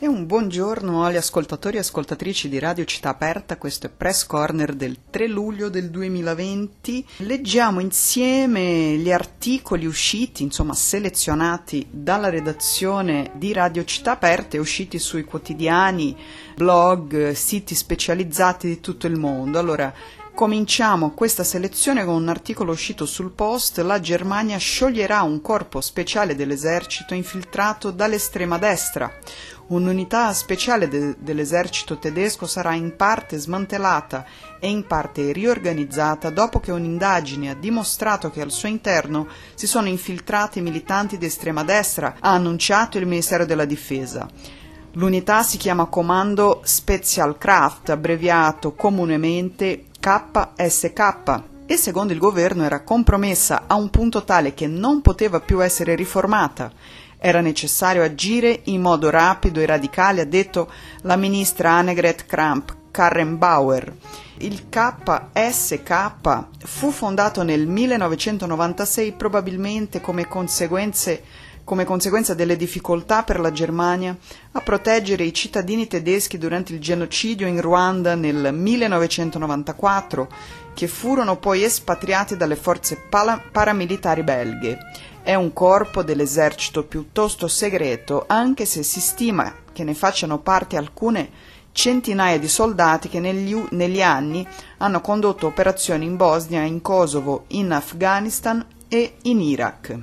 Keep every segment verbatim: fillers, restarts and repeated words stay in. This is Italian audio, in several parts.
E un buongiorno agli ascoltatori e ascoltatrici di Radio Città Aperta. Questo è Press Corner del tre luglio del duemilaventi. Leggiamo insieme gli articoli usciti, insomma selezionati dalla redazione di Radio Città Aperta e usciti sui quotidiani, blog, siti specializzati di tutto il mondo. Allora, cominciamo questa selezione con un articolo uscito sul Post. La Germania scioglierà un corpo speciale dell'esercito infiltrato dall'estrema destra. Un'unità speciale de- dell'esercito tedesco sarà in parte smantellata e in parte riorganizzata dopo che un'indagine ha dimostrato che al suo interno si sono infiltrati militanti di estrema destra, ha annunciato il Ministero della Difesa. L'unità si chiama Kommando Spezialkraft, abbreviato comunemente K S K, e secondo il governo era compromessa a un punto tale che non poteva più essere riformata. Era necessario agire in modo rapido e radicale, ha detto la ministra Annegret Kramp-Karrenbauer. Il K S K fu fondato nel millenovecentonovantasei probabilmente come conseguenze come conseguenza delle difficoltà per la Germania a proteggere i cittadini tedeschi durante il genocidio in Ruanda nel millenovecentonovantaquattro, che furono poi espatriati dalle forze pala- paramilitari belghe. È un corpo dell'esercito piuttosto segreto, anche se si stima che ne facciano parte alcune centinaia di soldati che negli, negli anni hanno condotto operazioni in Bosnia, in Kosovo, in Afghanistan e in Iraq.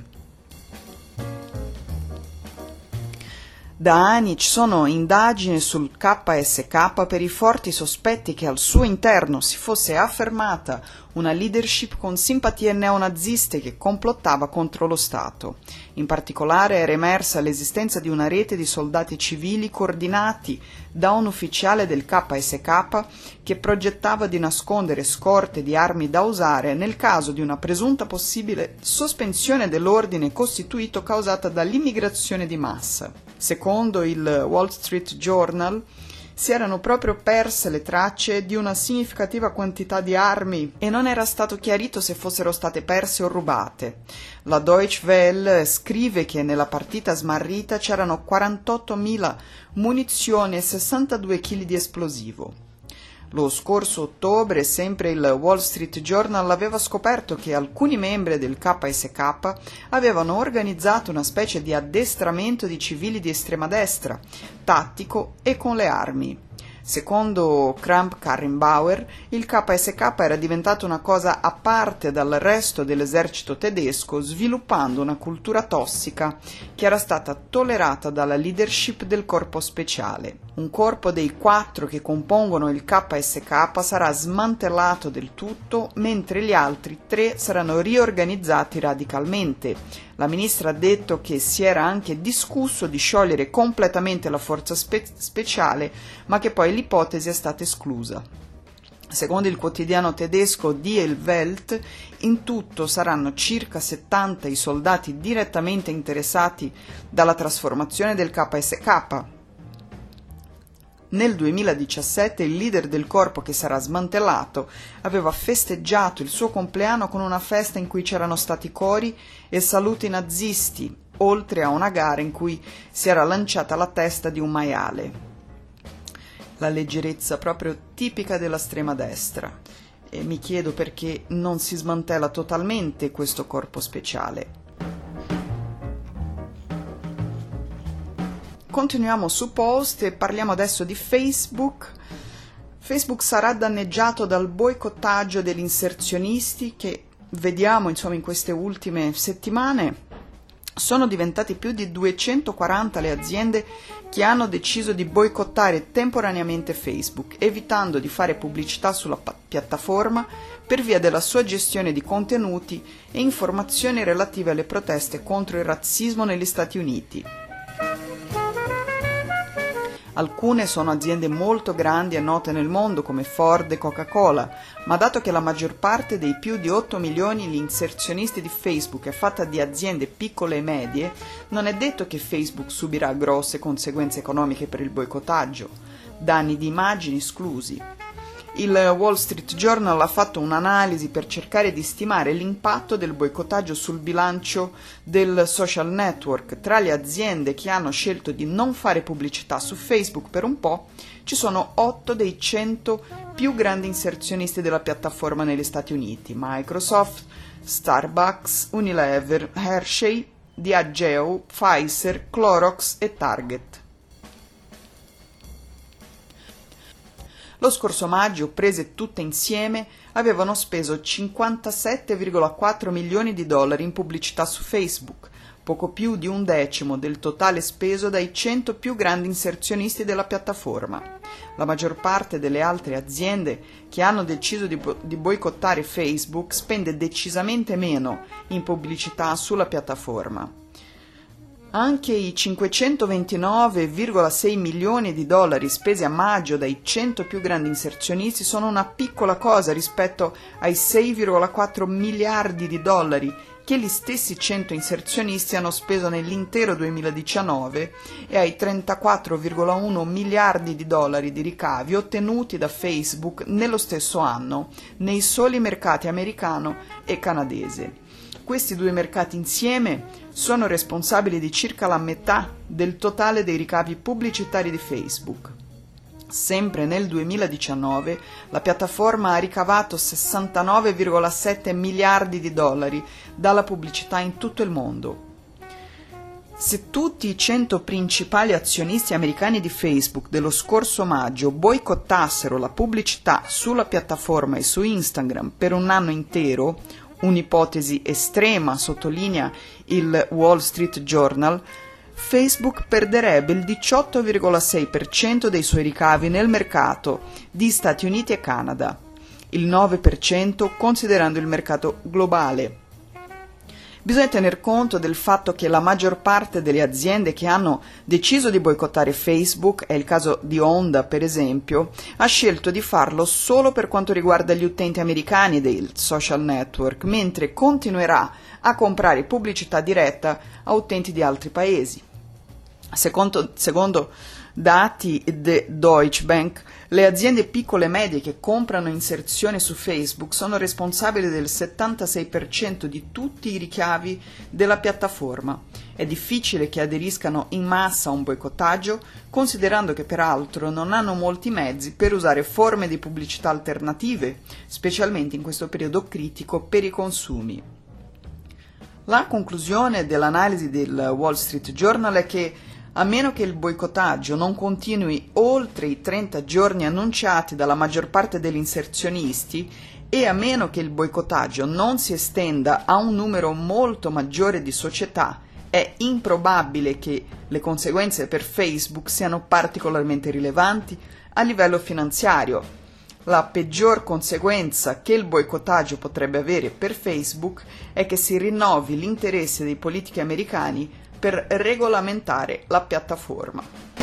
Da anni ci sono indagini sul K S K per i forti sospetti che al suo interno si fosse affermata una leadership con simpatie neonaziste che complottava contro lo Stato. In particolare era emersa l'esistenza di una rete di soldati civili coordinati da un ufficiale del K S K che progettava di nascondere scorte di armi da usare nel caso di una presunta possibile sospensione dell'ordine costituito causata dall'immigrazione di massa. Secondo il Wall Street Journal, si erano proprio perse le tracce di una significativa quantità di armi e non era stato chiarito se fossero state perse o rubate. La Deutsche Welle scrive che nella partita smarrita c'erano quarantottomila munizioni e sessantadue chili di esplosivo. Lo scorso ottobre, sempre il Wall Street Journal aveva scoperto che alcuni membri del K S K avevano organizzato una specie di addestramento di civili di estrema destra, tattico e con le armi. Secondo Kramp-Karrenbauer, il K S K era diventato una cosa a parte dal resto dell'esercito tedesco, sviluppando una cultura tossica che era stata tollerata dalla leadership del corpo speciale. Un corpo dei quattro che compongono il K S K sarà smantellato del tutto, mentre gli altri tre saranno riorganizzati radicalmente. La ministra ha detto che si era anche discusso di sciogliere completamente la forza spe- speciale, ma che poi l'ipotesi è stata esclusa. Secondo il quotidiano tedesco Die Welt, in tutto saranno circa settanta i soldati direttamente interessati dalla trasformazione del K S K. Nel duemiladiciassette il leader del corpo che sarà smantellato aveva festeggiato il suo compleanno con una festa in cui c'erano stati cori e saluti nazisti, oltre a una gara in cui si era lanciata la testa di un maiale. La leggerezza proprio tipica della estrema destra. E mi chiedo perché non si smantella totalmente questo corpo speciale. Continuiamo su Post e parliamo adesso di Facebook. Facebook sarà danneggiato dal boicottaggio degli inserzionisti che vediamo insomma in queste ultime settimane. Sono diventati più di duecentoquaranta le aziende che hanno deciso di boicottare temporaneamente Facebook, evitando di fare pubblicità sulla pa- piattaforma per via della sua gestione di contenuti e informazioni relative alle proteste contro il razzismo negli Stati Uniti. Alcune sono aziende molto grandi e note nel mondo come Ford e Coca-Cola, ma dato che la maggior parte dei più di otto milioni di inserzionisti di Facebook è fatta di aziende piccole e medie, non è detto che Facebook subirà grosse conseguenze economiche per il boicottaggio, danni di immagini esclusi. Il Wall Street Journal ha fatto un'analisi per cercare di stimare l'impatto del boicottaggio sul bilancio del social network. Tra le aziende che hanno scelto di non fare pubblicità su Facebook per un po', ci sono otto dei cento più grandi inserzionisti della piattaforma negli Stati Uniti: Microsoft, Starbucks, Unilever, Hershey, Diageo, Pfizer, Clorox e Target. Lo scorso maggio, prese tutte insieme, avevano speso cinquantasette virgola quattro milioni di dollari in pubblicità su Facebook, poco più di un decimo del totale speso dai cento più grandi inserzionisti della piattaforma. La maggior parte delle altre aziende che hanno deciso di, bo- di boicottare Facebook spende decisamente meno in pubblicità sulla piattaforma. Anche i cinquecentoventinove virgola sei milioni di dollari spesi a maggio dai cento più grandi inserzionisti sono una piccola cosa rispetto ai sei virgola quattro miliardi di dollari che gli stessi cento inserzionisti hanno speso nell'intero duemiladiciannove e ai trentaquattro virgola uno miliardi di dollari di ricavi ottenuti da Facebook nello stesso anno nei soli mercati americano e canadese. Questi due mercati insieme sono responsabili di circa la metà del totale dei ricavi pubblicitari di Facebook. Sempre nel duemiladiciannove la piattaforma ha ricavato sessantanove virgola sette miliardi di dollari dalla pubblicità in tutto il mondo. Se tutti i cento principali azionisti americani di Facebook dello scorso maggio boicottassero la pubblicità sulla piattaforma e su Instagram per un anno intero, un'ipotesi estrema, sottolinea il Wall Street Journal, Facebook perderebbe il diciotto virgola sei per cento dei suoi ricavi nel mercato di Stati Uniti e Canada, il nove per cento considerando il mercato globale. Bisogna tener conto del fatto che la maggior parte delle aziende che hanno deciso di boicottare Facebook, è il caso di Honda per esempio, ha scelto di farlo solo per quanto riguarda gli utenti americani del social network, mentre continuerà a comprare pubblicità diretta a utenti di altri paesi. Secondo, secondo dati di Deutsche Bank, le aziende piccole e medie che comprano inserzioni su Facebook sono responsabili del settantasei per cento di tutti i ricavi della piattaforma. È difficile che aderiscano in massa a un boicottaggio, considerando che peraltro non hanno molti mezzi per usare forme di pubblicità alternative, specialmente in questo periodo critico per i consumi. La conclusione dell'analisi del Wall Street Journal è che a meno che il boicottaggio non continui oltre i trenta giorni annunciati dalla maggior parte degli inserzionisti e a meno che il boicottaggio non si estenda a un numero molto maggiore di società, è improbabile che le conseguenze per Facebook siano particolarmente rilevanti a livello finanziario. La peggior conseguenza che il boicottaggio potrebbe avere per Facebook è che si rinnovi l'interesse dei politici americani per regolamentare la piattaforma.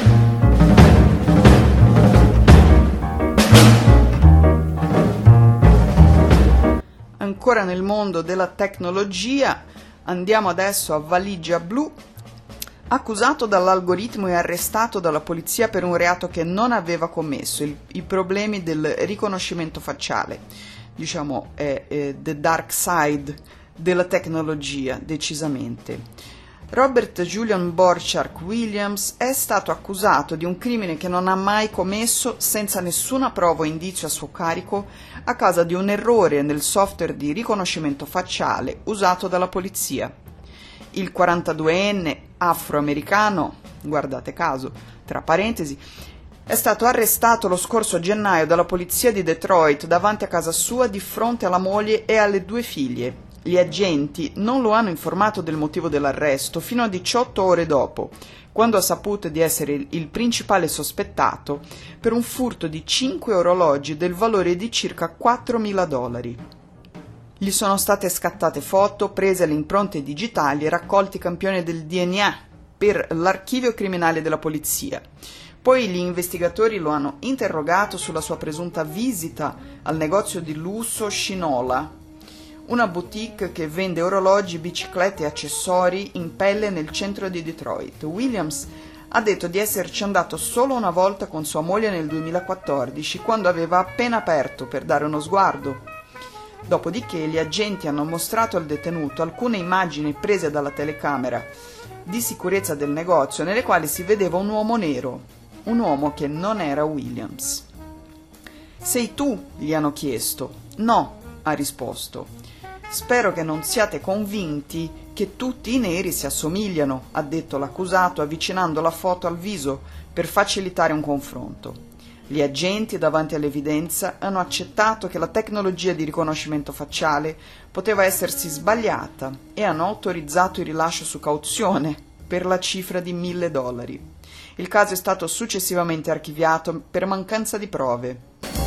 Ancora nel mondo della tecnologia, andiamo adesso a Valigia Blu. Accusato dall'algoritmo e arrestato dalla polizia per un reato che non aveva commesso, il, i problemi del riconoscimento facciale. Diciamo è, è the dark side della tecnologia, decisamente. Robert Julian Borchardt Williams è stato accusato di un crimine che non ha mai commesso senza nessuna prova o indizio a suo carico a causa di un errore nel software di riconoscimento facciale usato dalla polizia. Il quarantaduenne afroamericano, guardate caso, tra parentesi, è stato arrestato lo scorso gennaio dalla polizia di Detroit davanti a casa sua di fronte alla moglie e alle due figlie. Gli agenti non lo hanno informato del motivo dell'arresto fino a diciotto ore dopo, quando ha saputo di essere il principale sospettato per un furto di cinque orologi del valore di circa quattromila dollari. Gli sono state scattate foto, prese le impronte digitali e raccolti campioni del D N A per l'archivio criminale della polizia. Poi gli investigatori lo hanno interrogato sulla sua presunta visita al negozio di lusso Shinola, una boutique che vende orologi, biciclette e accessori in pelle nel centro di Detroit. Williams ha detto di esserci andato solo una volta con sua moglie nel duemilaquattordici, quando aveva appena aperto per dare uno sguardo. Dopodiché gli agenti hanno mostrato al detenuto alcune immagini prese dalla telecamera di sicurezza del negozio nelle quali si vedeva un uomo nero, un uomo che non era Williams. «Sei tu?» gli hanno chiesto. «No», ha risposto. «Spero che non siate convinti che tutti i neri si assomigliano», ha detto l'accusato avvicinando la foto al viso per facilitare un confronto. Gli agenti, davanti all'evidenza, hanno accettato che la tecnologia di riconoscimento facciale poteva essersi sbagliata e hanno autorizzato il rilascio su cauzione per la cifra di mille dollari. Il caso è stato successivamente archiviato per mancanza di prove.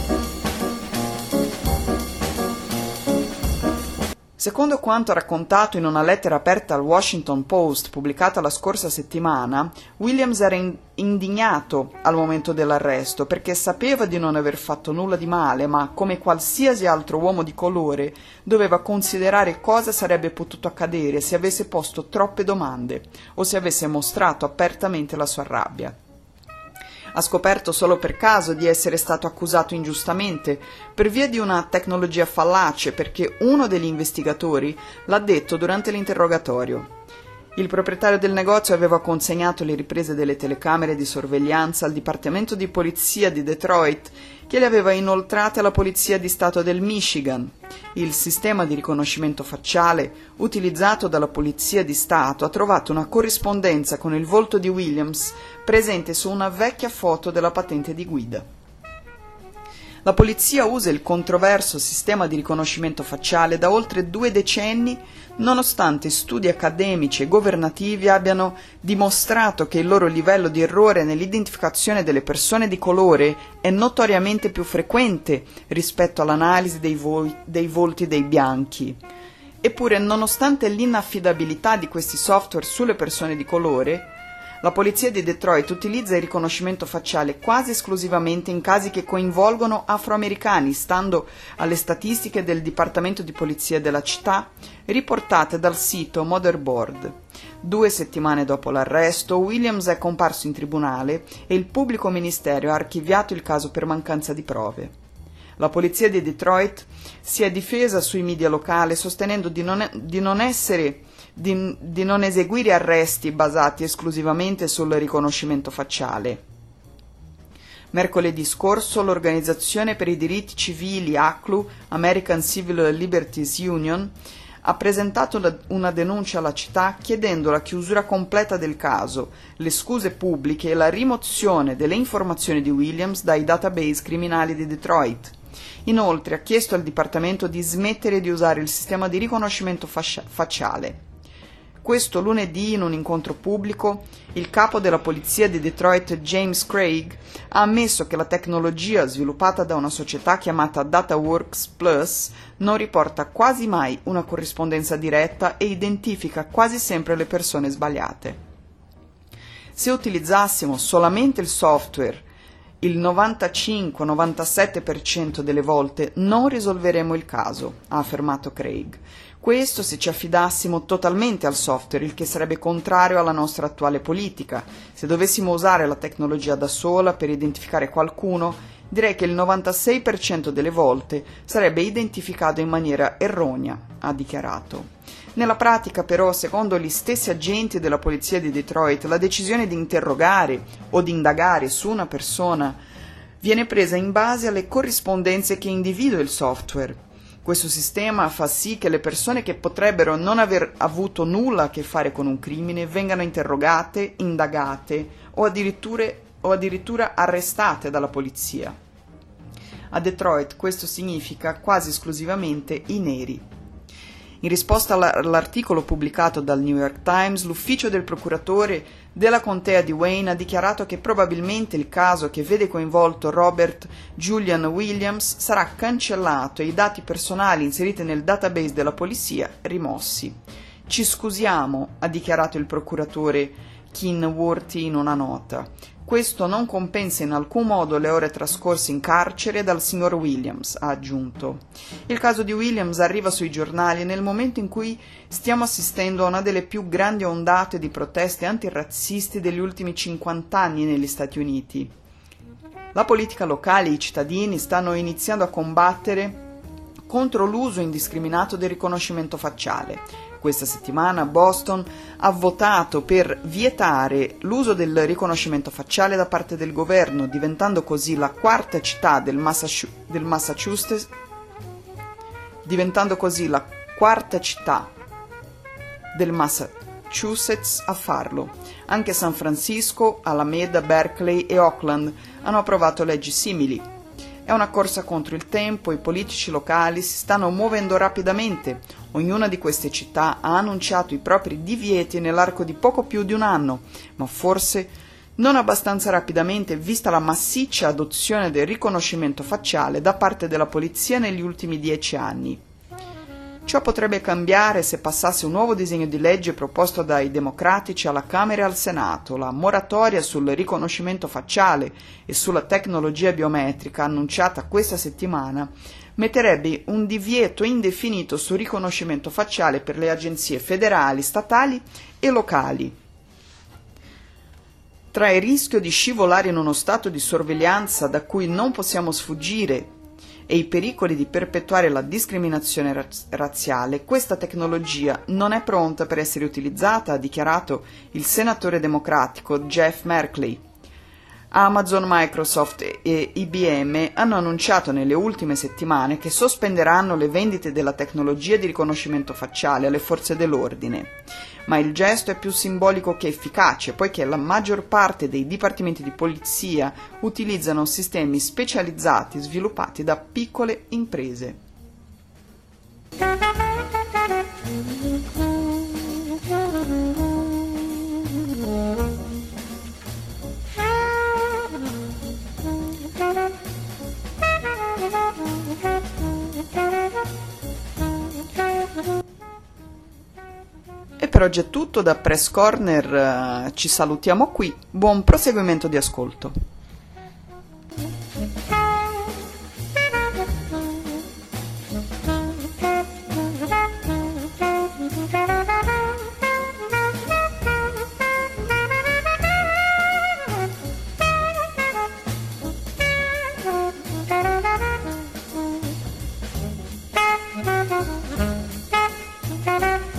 Secondo quanto raccontato in una lettera aperta al Washington Post pubblicata la scorsa settimana, Williams era in- indignato al momento dell'arresto perché sapeva di non aver fatto nulla di male, ma come qualsiasi altro uomo di colore doveva considerare cosa sarebbe potuto accadere se avesse posto troppe domande o se avesse mostrato apertamente la sua rabbia. Ha scoperto solo per caso di essere stato accusato ingiustamente per via di una tecnologia fallace, perché uno degli investigatori l'ha detto durante l'interrogatorio. Il proprietario del negozio aveva consegnato le riprese delle telecamere di sorveglianza al Dipartimento di Polizia di Detroit, che le aveva inoltrate alla Polizia di Stato del Michigan. Il sistema di riconoscimento facciale utilizzato dalla Polizia di Stato ha trovato una corrispondenza con il volto di Williams presente su una vecchia foto della patente di guida. La polizia usa il controverso sistema di riconoscimento facciale da oltre due decenni, nonostante studi accademici e governativi abbiano dimostrato che il loro livello di errore nell'identificazione delle persone di colore è notoriamente più frequente rispetto all'analisi dei, vo- dei volti dei bianchi. Eppure, nonostante l'inaffidabilità di questi software sulle persone di colore, la polizia di Detroit utilizza il riconoscimento facciale quasi esclusivamente in casi che coinvolgono afroamericani, stando alle statistiche del Dipartimento di Polizia della città, riportate dal sito Motherboard. Due settimane dopo l'arresto, Williams è comparso in tribunale e il pubblico ministero ha archiviato il caso per mancanza di prove. La polizia di Detroit si è difesa sui media locali sostenendo di non, di non essere Di, di non eseguire arresti basati esclusivamente sul riconoscimento facciale. Mercoledì scorso l'Organizzazione per i diritti civili A C L U, American Civil Liberties Union, ha presentato la, una denuncia alla città chiedendo la chiusura completa del caso, le scuse pubbliche e la rimozione delle informazioni di Williams dai database criminali di Detroit. Inoltre ha chiesto al Dipartimento di smettere di usare il sistema di riconoscimento fascia- facciale. Questo lunedì, in un incontro pubblico, il capo della polizia di Detroit, James Craig, ha ammesso che la tecnologia sviluppata da una società chiamata DataWorks Plus non riporta quasi mai una corrispondenza diretta e identifica quasi sempre le persone sbagliate. Se utilizzassimo solamente il software, il novantacinque novantasette per cento delle volte non risolveremo il caso, ha affermato Craig. Questo se ci affidassimo totalmente al software, il che sarebbe contrario alla nostra attuale politica. Se dovessimo usare la tecnologia da sola per identificare qualcuno, direi che il novantasei per cento delle volte sarebbe identificato in maniera erronea, ha dichiarato. Nella pratica, però, secondo gli stessi agenti della polizia di Detroit, la decisione di interrogare o di indagare su una persona viene presa in base alle corrispondenze che individua il software. Questo sistema fa sì che le persone che potrebbero non aver avuto nulla a che fare con un crimine vengano interrogate, indagate o addirittura, o addirittura arrestate dalla polizia. A Detroit questo significa quasi esclusivamente i neri. In risposta all'articolo pubblicato dal New York Times, l'ufficio del procuratore della contea di Wayne ha dichiarato che probabilmente il caso che vede coinvolto Robert Julian Williams sarà cancellato e i dati personali inseriti nel database della polizia rimossi. Ci scusiamo, ha dichiarato il procuratore Kenworthy in una nota. Questo non compensa in alcun modo le ore trascorse in carcere dal signor Williams, ha aggiunto. Il caso di Williams arriva sui giornali nel momento in cui stiamo assistendo a una delle più grandi ondate di proteste antirazzisti degli ultimi cinquanta anni negli Stati Uniti. La politica locale e i cittadini stanno iniziando a combattere contro l'uso indiscriminato del riconoscimento facciale. Questa settimana Boston ha votato per vietare l'uso del riconoscimento facciale da parte del governo, diventando così la quarta città del, Massachu- del Massachusetts, diventando così la quarta città del Massachusetts a farlo. Anche San Francisco, Alameda, Berkeley e Oakland hanno approvato leggi simili. È una corsa contro il tempo, i politici locali si stanno muovendo rapidamente. Ognuna di queste città ha annunciato i propri divieti nell'arco di poco più di un anno, ma forse non abbastanza rapidamente vista la massiccia adozione del riconoscimento facciale da parte della polizia negli ultimi dieci anni. Ciò potrebbe cambiare se passasse un nuovo disegno di legge proposto dai democratici alla Camera e al Senato. La moratoria sul riconoscimento facciale e sulla tecnologia biometrica annunciata questa settimana metterebbe un divieto indefinito sul riconoscimento facciale per le agenzie federali, statali e locali. Tra il rischio di scivolare in uno stato di sorveglianza da cui non possiamo sfuggire e i pericoli di perpetuare la discriminazione raz- razziale, questa tecnologia non è pronta per essere utilizzata, ha dichiarato il senatore democratico Jeff Merkley. Amazon, Microsoft e I B M hanno annunciato nelle ultime settimane che sospenderanno le vendite della tecnologia di riconoscimento facciale alle forze dell'ordine. Ma il gesto è più simbolico che efficace, poiché la maggior parte dei dipartimenti di polizia utilizzano sistemi specializzati sviluppati da piccole imprese. E per oggi è tutto, da Press Corner ci salutiamo qui, buon proseguimento di ascolto. Thank you.